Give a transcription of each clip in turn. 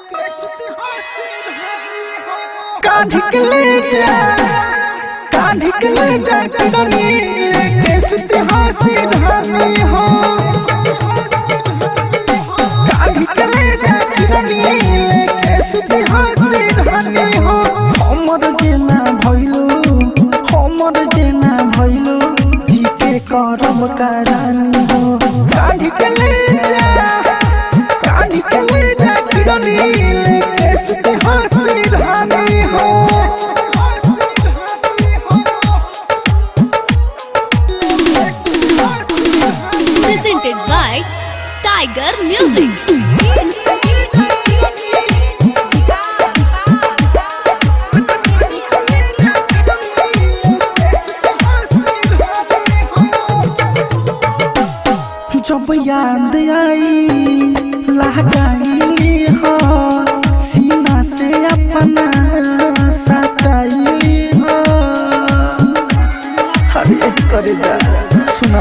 काढ़ के ले जा किडनी कैसे हासी धानी हो काढ़ के ले जा किडनी कैसे हासी धानी हो हमर जेना भइलू जीते करम करानी हो काढ़ के ले जा किडनी कैसे हासी धानी हो Presented by Tiger Music. जब याद आई लगाई हो सीना से अपना सताई हो हरे कर जा सुना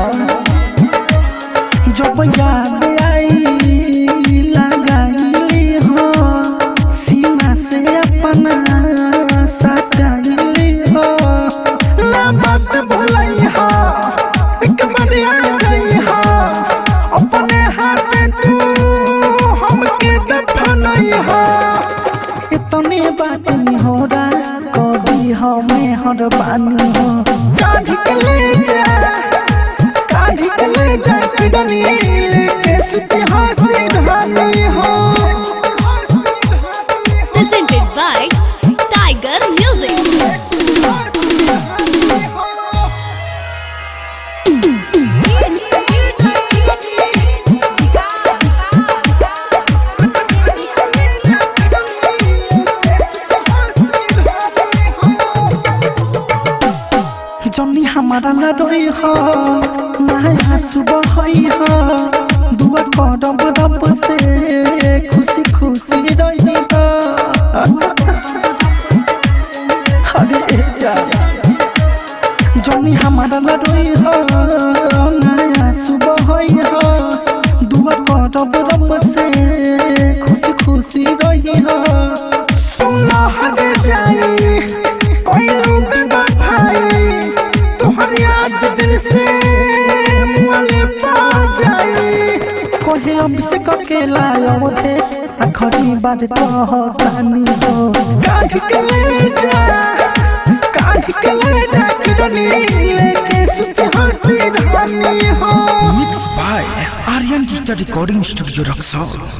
जब याद आई लगाई हो सीना से अपना सताई हो ना बात भुलाई हो एक बार आ गई हो अपने हाथ तू हमके दफनाई हो इतने बात नहीं हो रहा कभी हमें हर बानी हो काढ़ के ले जा किडनी कैसे हासी धानी हो Presented by Tiger Music. जनी हमारा लड़ोई हो माया सुबह होई हो दुआ करब रब से खुशी खुशी रही हो अरे जा जनी हमारा लड़ोई हो माया सुबह होई हो दुआ करब रब से खुशी खुशी रही हो सुना हगे जाई कोई रूप भाई तुम्हारी याद दिल से मुआले पा जाई कोहे अब से ककेला अवधेश आखरी बार कहतानी हो काढ़ के ले जा किडनी लेके सुते हासी धानी हो Mixed by Aryan Digital Recording Studio Roxol.